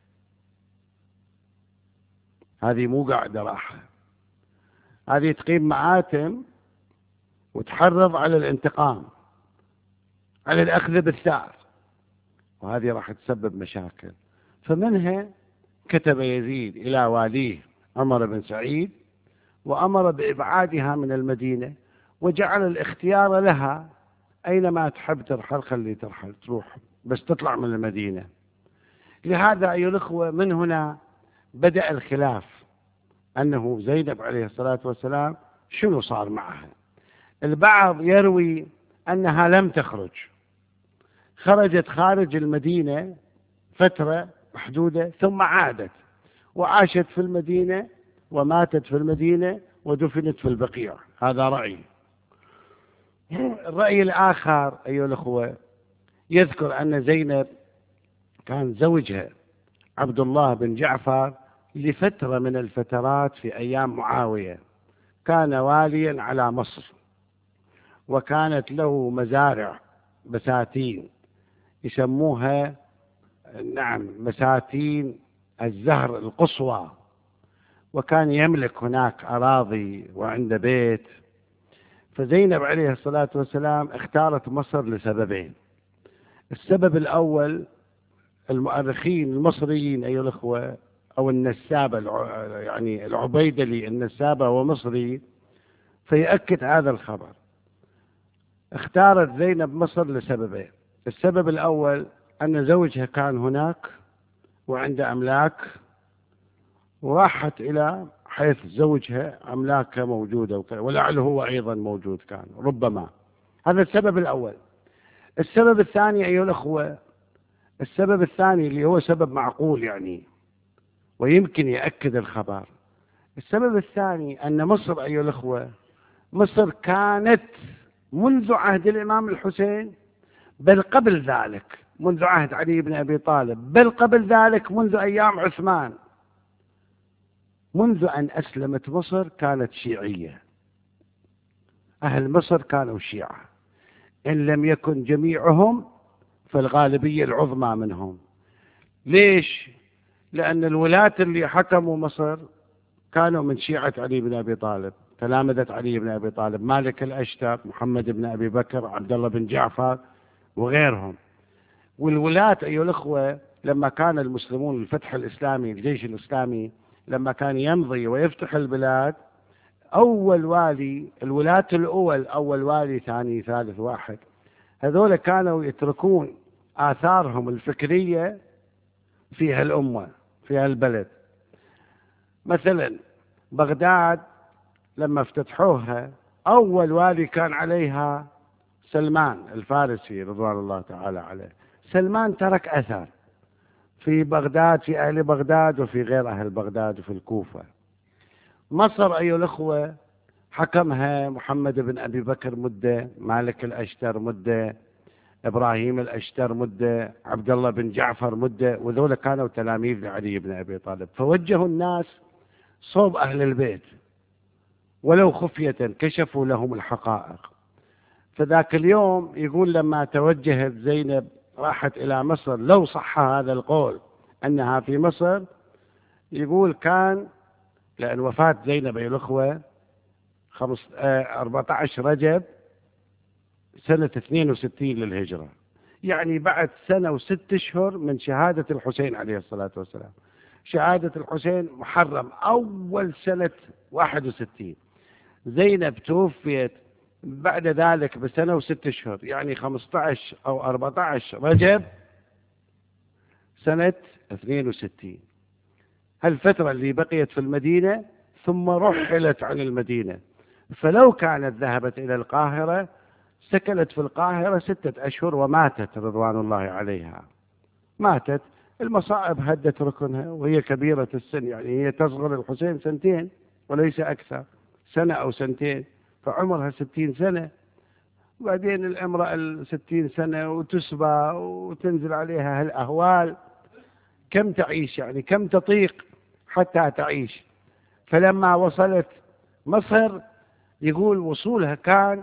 هذه مو قاعدة راحة، هذه تقيم مآتم وتحرض على الانتقام، على الأخذ بالثار، وهذه راح تسبب مشاكل. فمنها كتب يزيد إلى واليه عمر بن سعيد وأمر بإبعادها من المدينة، وجعل الاختيار لها، أينما تحب ترحل خلي ترحل تروح. بس تطلع من المدينة. لهذا أيها الأخوة من هنا بدأ الخلاف، أنه زينب عليه الصلاة والسلام شنو صار معها. البعض يروي أنها لم تخرج، خرجت خارج المدينة فترة محدودة ثم عادت وعاشت في المدينة وماتت في المدينة ودفنت في البقيع. هذا رأي. الرأي الآخر أيها الأخوة يذكر أن زينب كان زوجها عبد الله بن جعفر لفترة من الفترات في أيام معاوية كان واليا على مصر، وكانت له مزارع بساتين يسموها بساتين الزهر القصوى، وكان يملك هناك أراضي وعنده بيت. فزينب عليه الصلاة والسلام اختارت مصر لسببين. السبب الأول، المؤرخين المصريين أيها الأخوة أو النسابة يعني العبيدلي النسابة هو مصري فيأكد هذا الخبر. اختارت زينب مصر لسببين. السبب الأول أن زوجها كان هناك وعنده أملاك، وراحت إلى حيث زوجها أملاكها موجودة ولعله هو أيضا موجود كان ربما. هذا السبب الأول. السبب الثاني أيها الأخوة، السبب الثاني اللي هو سبب معقول يعني ويمكن يأكد الخبر. السبب الثاني أن مصر أيها الأخوة، مصر كانت منذ عهد الإمام الحسين، بل قبل ذلك منذ عهد علي بن أبي طالب، بل قبل ذلك منذ أيام عثمان، منذ أن أسلمت مصر كانت شيعية. أهل مصر كانوا شيعة، إن لم يكن جميعهم فالغالبية العظمى منهم. ليش؟ لأن الولاة اللي حكموا مصر كانوا من شيعة علي بن أبي طالب، تلامذة علي بن أبي طالب، مالك الأشتر، محمد بن أبي بكر، عبد الله بن جعفر وغيرهم. والولاة أيها الأخوة لما كان المسلمون الفتح الإسلامي الجيش الإسلامي لما كان يمضي ويفتح البلاد، أول والي الولاة الأول، أول والي ثاني ثالث واحد، هذول كانوا يتركون آثارهم الفكرية في هالأمة في هالبلد. مثلا بغداد لما افتتحوها أول والي كان عليها سلمان الفارسي رضوان الله تعالى عليه. سلمان ترك أثر في بغداد، في أهل بغداد وفي غير أهل بغداد وفي الكوفة. مصر أيها الأخوة حكمها محمد بن أبي بكر مدة، مالك الأشتر مدة، إبراهيم الأشتر مدة، عبد الله بن جعفر مدة، وذولا كانوا تلاميذ لعلي بن أبي طالب. فوجهوا الناس صوب أهل البيت ولو خفية، كشفوا لهم الحقائق. فذاك اليوم يقول لما توجهت زينب راحت إلى مصر، لو صح هذا القول أنها في مصر، يقول كان لأن وفاة زينب أيها الأخوة 14 رجب سنة 62 للهجرة، يعني بعد سنة و6 أشهر من شهادة الحسين عليه الصلاة والسلام. شهادة الحسين محرم أول سنة 61، زينب توفيت بعد ذلك بسنة و6 أشهر، يعني 15 أو 14 رجب سنة 62. هالفترة اللي بقيت في المدينة ثم رحلت عن المدينة. فلو كانت ذهبت إلى القاهرة سكنت في القاهرة 6 أشهر وماتت رضوان الله عليها. ماتت، المصائب هدت ركنها وهي كبيرة السن، يعني هي تصغر الحسين 2 وليس أكثر، 1 أو 2 فعمرها 60 سنة. وبعدين الامرأة 60 سنة وتسبى وتنزل عليها هالأهوال، كم تعيش يعني، كم تطيق حتى تعيش. فلما وصلت مصر يقول وصولها كان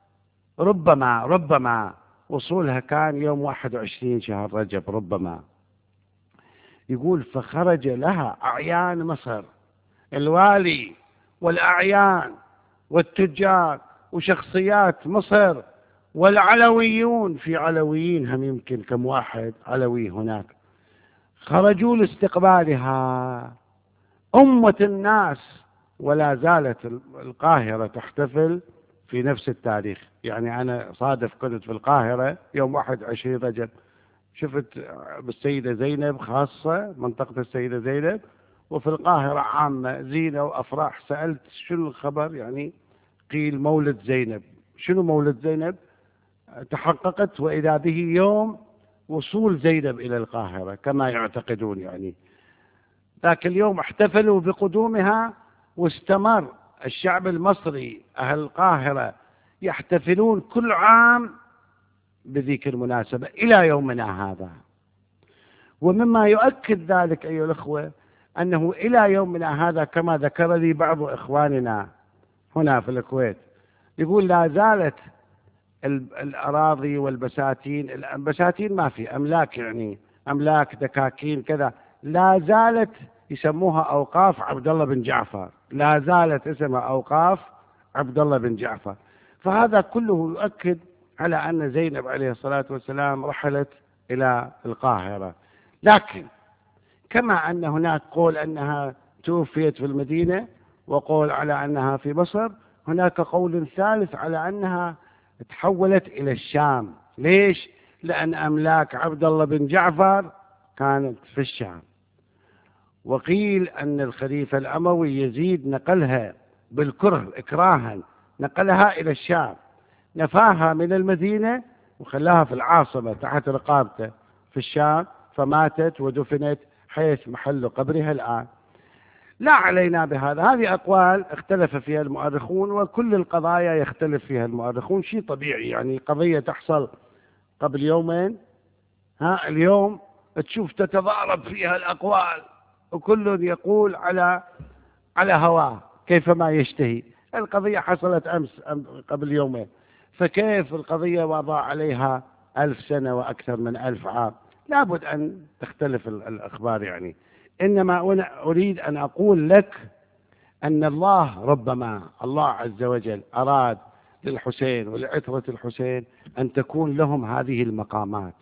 ربما وصولها كان يوم 21 شهر رجب ربما. يقول فخرج لها أعيان مصر، الوالي والأعيان والتجار وشخصيات مصر والعلويون، في علويين هم يمكن كم واحد علوي هناك، خرجوا لاستقبالها أمة الناس. ولا زالت القاهرة تحتفل في نفس التاريخ. يعني أنا صادف كنت في القاهرة يوم 21 رجب شفت بالسيدة زينب خاصة، منطقة السيدة زينب، وفي القاهرة عامة زينة وأفراح. سألت شنو الخبر، يعني قيل مولد زينب. شنو مولد زينب؟ تحققت وإذا به يوم وصول زينب إلى القاهرة كما يعتقدون. يعني ذاك اليوم احتفلوا بقدومها، واستمر الشعب المصري أهل القاهرة يحتفلون كل عام بذيك المناسبة إلى يومنا هذا. ومما يؤكد ذلك أيها الأخوة أنه إلى يومنا هذا كما ذكر لي بعض إخواننا هنا في الكويت، يقول لا زالت الأراضي والبساتين، البساتين ما في أملاك، يعني أملاك دكاكين كذا، لا زالت يسموها أوقاف عبد الله بن جعفر، لا زالت اسمها أوقاف عبد الله بن جعفر. فهذا كله يؤكد على أن زينب عليه الصلاة والسلام رحلت إلى القاهرة. لكن كما أن هناك قول أنها توفيت في المدينة، وقول على أنها في مصر، هناك قول ثالث على أنها تحولت إلى الشام. ليش؟ لأن أملاك عبد الله بن جعفر كانت في الشام، وقيل أن الخليفة الأموي يزيد نقلها بالكره إكراها، نقلها إلى الشام، نفاها من المدينة وخلاها في العاصمة تحت رقابته في الشام، فماتت ودفنت حيث محل قبرها الآن. لا علينا بهذا، هذه أقوال اختلف فيها المؤرخون، وكل القضايا يختلف فيها المؤرخون، شيء طبيعي. يعني قضية تحصل قبل يومين، اليوم تشوف تتضارب فيها الأقوال، وكل يقول على هواه كيفما يشتهي. القضية حصلت أمس قبل يومين، فكيف القضية وضع عليها 1000 سنة وأكثر من 1000 عام؟ لابد أن تختلف الأخبار. يعني إنما أنا أريد أن أقول لك أن الله ربما الله عز وجل أراد للحسين ولعترة الحسين أن تكون لهم هذه المقامات.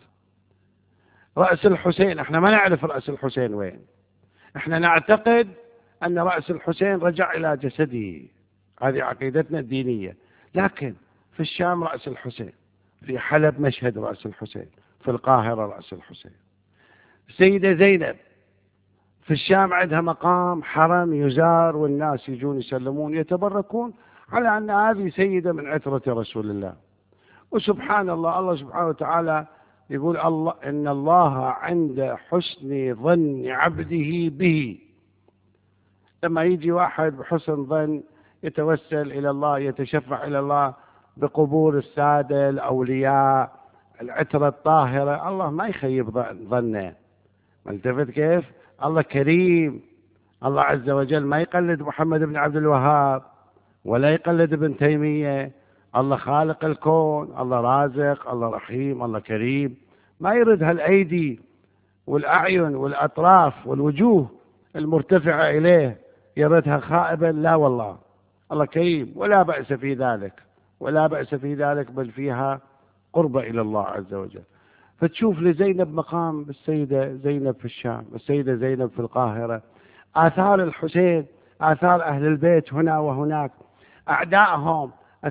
رأس الحسين، احنا ما نعرف رأس الحسين وين، احنا نعتقد أن رأس الحسين رجع إلى جسده، هذه عقيدتنا الدينية. لكن في الشام رأس الحسين، في حلب مشهد رأس الحسين، في القاهرة رأس الحسين. السيدة زينب في الشام عندها مقام حرم يزار، والناس يجون يسلمون يتبركون على أن هذه سيدة من عترة رسول الله. وسبحان الله، الله سبحانه وتعالى يقول الله إن الله عند حسن ظن عبده به. لما يجي واحد بحسن ظن يتوسل إلى الله، يتشفع إلى الله بقبور السادة الأولياء العترة الطاهرة، الله ما يخيب ظنه. ملتفت كيف؟ الله كريم، الله عز وجل ما يقلد محمد بن عبد الوهاب ولا يقلد ابن تيمية. الله خالق الكون، الله رازق، الله رحيم، الله كريم، ما يرد هالأيدي والأعين والأطراف والوجوه المرتفعة إليه يردها خائبا. لا والله، الله كريم ولا بأس في ذلك، ولا بأس في ذلك، بل فيها قرب إلى الله عز وجل. فتشوف لزينب مقام السيدة زينب في الشام، السيدة زينب في القاهرة، آثار الحسين، آثار أهل البيت هنا وهناك، أعدائهم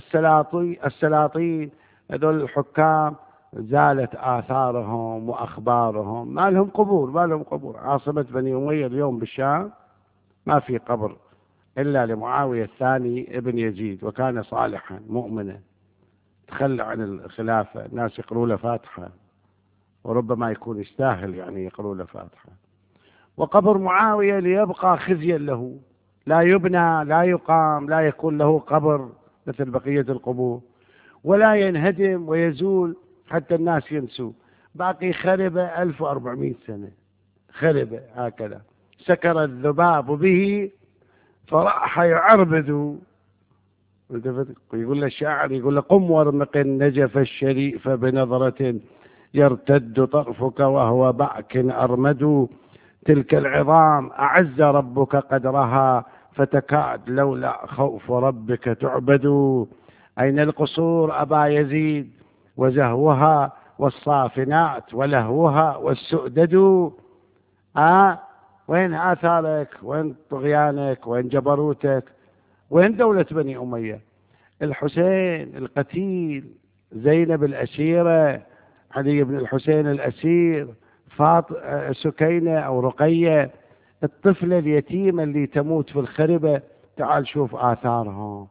السلاطين هذول الحكام زالت آثارهم وأخبارهم، ما لهم قبور، ما لهم قبور. عاصمة بني أمية اليوم بالشام ما في قبر إلا لمعاوية الثاني ابن يزيد، وكان صالحا مؤمنا، تخلى عن الخلافة، الناس يقروا له فاتحة، وربما يكون يستاهل يعني يقروا له فاتحة. وقبر معاوية ليبقى خزيا له، لا يبنى، لا يقام، لا يكون له قبر مثل بقية القبور، ولا ينهدم ويزول حتى الناس ينسوا. باقي خربة 1400 سنة، خربة هكذا، سكر الذباب به فراح يعربد. يقول له الشاعر، يقول له قم وارمق النجف الشريف بنظرة يرتد طرفك وهو بعك أرمد. تلك العظام أعز ربك قدرها فتكاد لولا خوف ربك تعبد. أين القصور أبا يزيد وزهوها والصافنات ولهوها والسؤدد؟ وين آثارك؟ وين طغيانك؟ وين جبروتك؟ وين دولة بني أمية؟ الحسين القتيل، زينب الأسيرة، علي بن الحسين الأسير، سكينة أو رقية، الطفلة اليتيمة اللي تموت في الخربة، تعال شوف آثارهم.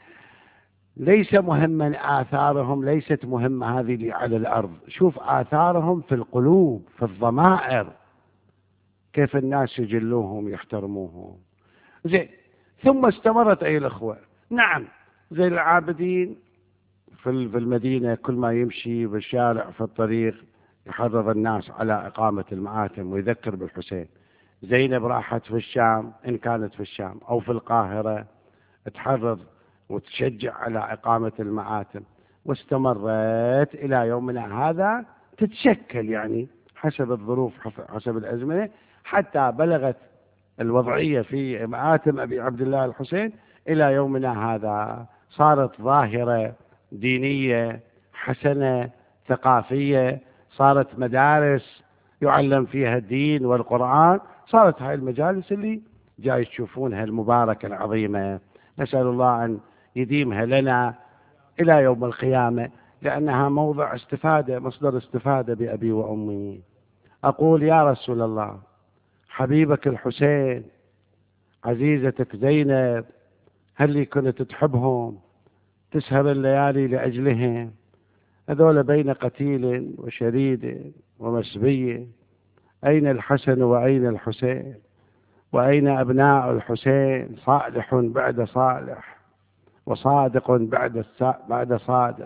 ليس مهما آثارهم، ليست مهمة هذه اللي على الأرض، شوف آثارهم في القلوب، في الضمائر، كيف الناس يجلوهم يحترموهم. زين، ثم استمرت أيها الأخوة. نعم، زي العابدين في المدينة كل ما يمشي بالشارع في الطريق يحرض الناس على إقامة المآتم ويذكر بالحسين. زينب راحت في الشام، إن كانت في الشام أو في القاهرة، تحرض وتشجع على إقامة المآتم، واستمرت إلى يومنا هذا تتشكل يعني حسب الظروف، حسب الأزمنة، حتى بلغت الوضعية في مآتم أبي عبد الله الحسين إلى يومنا هذا، صارت ظاهرة دينية حسنة ثقافية، صارت مدارس يعلم فيها الدين والقرآن، صارت هاي المجالس اللي جاي تشوفونها المباركة العظيمة. نسأل الله أن يديمها لنا إلى يوم القيامة، لأنها موضع استفادة، مصدر استفادة بأبي وأمي. أقول يا رسول الله، حبيبك الحسين، عزيزتك زينب، هل كنت تحبهم تسهر الليالي لأجلهم؟ هذول بين قتيل وشريد ومسبي، أين الحسن وأين الحسين؟ وأين أبناء الحسين؟ صالح بعد صالح وصادق بعد صادق.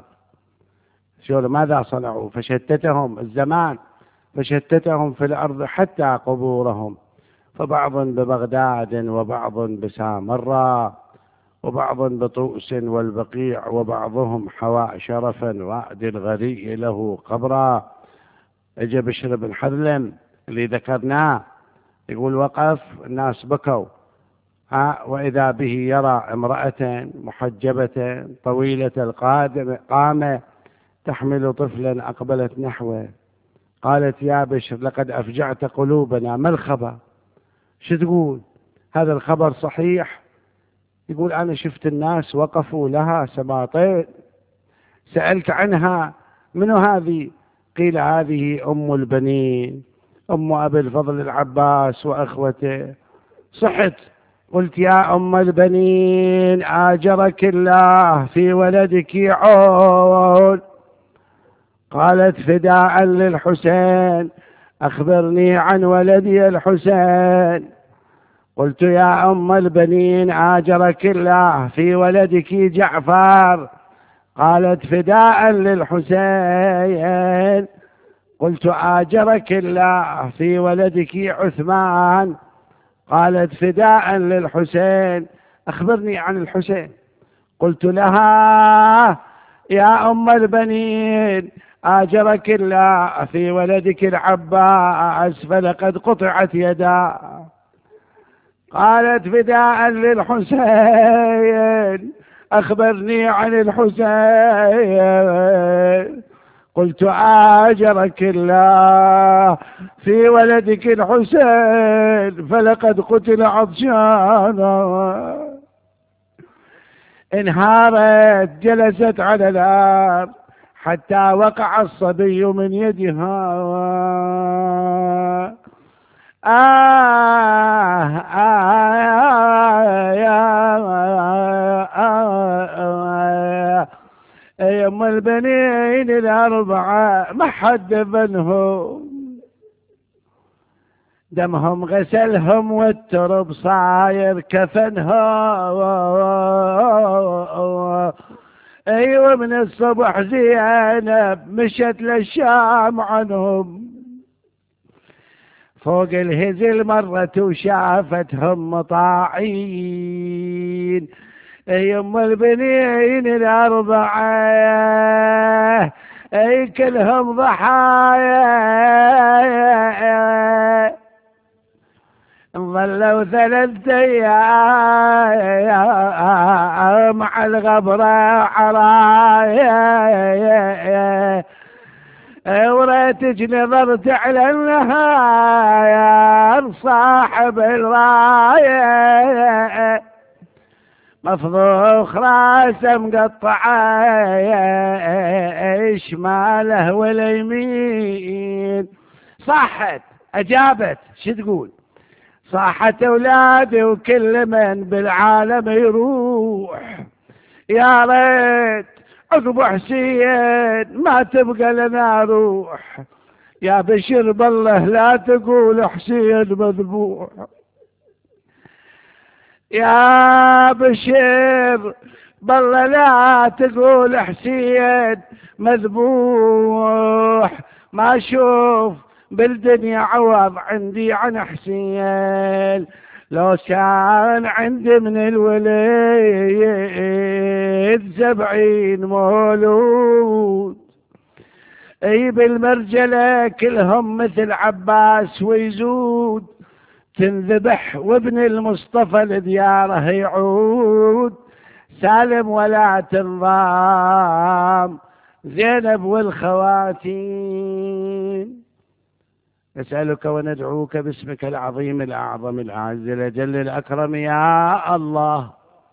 ماذا صنعوا؟ فشتتهم الزمان، فشتتهم في الأرض حتى قبورهم، فبعض ببغداد وبعض بسامراء وبعض بطوس والبقيع، وبعضهم حوى شرفا وادي الغري له قبرا. اجى بشر بن حذلم اللي ذكرناه، يقول وقف الناس بكوا، وإذا به يرى امرأة محجبة طويلة القامة تحمل طفلا أقبلت نحوه. قالت يا بشر لقد أفجعت قلوبنا، ما الخبر؟ شو تقول؟ هذا الخبر صحيح؟ يقول أنا شفت الناس وقفوا لها سباطين، سألت عنها، منو هذه؟ قيل هذه أم البنين، أم أبي الفضل العباس وأخوته. صحت، قلت يا أم البنين آجرك الله في ولدك عون. قالت فداء للحسين أخبرني عن ولدي الحسين. قلت يا أم البنين آجرك الله في ولدك جعفر. قالت فداء للحسين. قلت آجرك الله في ولدك عثمان. قالت فداء للحسين أخبرني عن الحسين. قلت لها يا أم البنين آجرك الله في ولدك العباس فلقد قطعت يداه. قالت فداء للحسين أخبرني عن الحسين. قلت آجرك الله في ولدك الحسين فلقد قتل عطشانا. انهارت، جلست على الأرض حتى وقع الصبي من يدها. يا أم البنين الأربعة ما حد دفنهم، دمهم غسلهم والترب صاير كفنهم. أيوة من الصبح زينب مشت للشام عنهم، فوق الهزل مرت وشافتهم مطاعين. اي ام البنين الاربعه اي كلهم ضحايا، ظلوا 3 أيام مع الغبره عرايا. وريتك نظرت على النهاية صاحب الراية، مفضوخ راسه مقطعه شماله واليمين. صحت أجابت شو تقول؟ صحت أولادي وكل من بالعالم يروح، يا ريت عقب حسين ما تبقى لنا روح. يا بشر بالله لا تقول حسين مذبوح، يا بشير بالله لا تقول حسين مذبوح. ما اشوف بالدنيا عوض عندي عن حسين، لو كان عندي من الوليد 70 مولود. اي بالمرجلة كلهم مثل عباس ويزود، تنذبح وابن المصطفى لدياره يعود. سالم ولا تنضام زينب والخواتيم. نسألك وندعوك باسمك العظيم الأعظم الأعز الأجل الأكرم يا الله،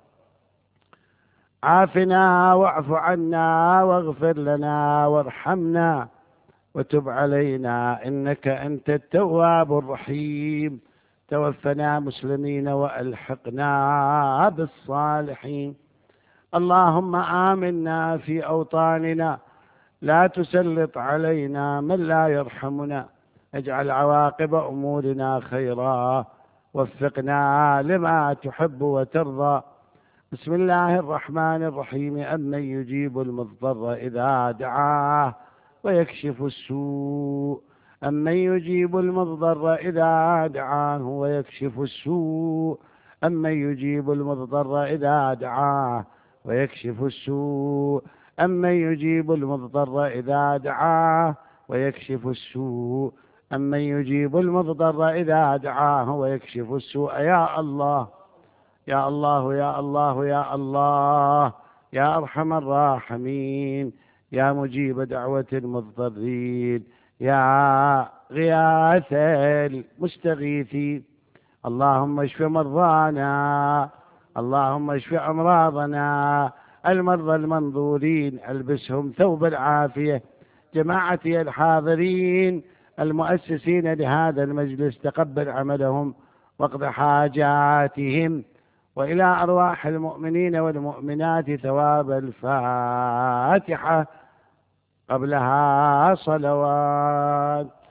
عافنا واعف عنا واغفر لنا وارحمنا وتب علينا إنك أنت التواب الرحيم. توفنا مسلمين وألحقنا بالصالحين. اللهم آمنا في أوطاننا، لا تسلط علينا من لا يرحمنا. اجعل عواقب أمورنا خيرا، وفقنا لما تحب وترضى. بسم الله الرحمن الرحيم. أمن يجيب المضطر إذا دعاه ويكشف السوء. أمن يجيب المضطر إذا دعاه ويكشف السوء. أمن يجيب المضطر إذا دعاه ويكشف السوء. أمن يجيب المضطر إذا دعاه ويكشف السوء. أمن يجيب المضطر إذا دعاه ويكشف السوء. يا الله يا الله يا الله يا الله يا أرحم الراحمين، يا مجيب دعوة المضطرين، يا غياث المستغيثين. اللهم اشف مرضانا، اللهم اشف أمراضنا. المرضى المنظورين البسهم ثوب العافية. جماعتي الحاضرين المؤسسين لهذا المجلس تقبل عملهم واقض حاجاتهم. وإلى أرواح المؤمنين والمؤمنات ثواب الفاتحة قبلها صلوات.